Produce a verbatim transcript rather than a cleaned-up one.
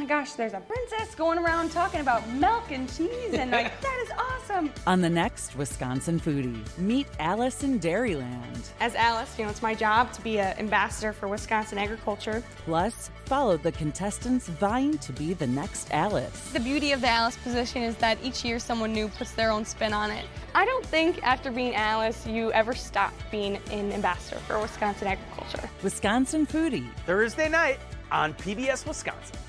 gosh, there's a princess going around talking about milk and cheese, and like, that is awesome. On the next Wisconsin Foodie, meet Alice in Dairyland. As Alice, you know, it's my job to be an ambassador for Wisconsin agriculture. Plus, follow the contestants vying to be the next Alice. The beauty of the Alice position is that each year someone new puts their own spin on it. I don't think after being Alice, you ever stop being an ambassador for Wisconsin agriculture. Wisconsin Foodie. Thursday night on P B S Wisconsin.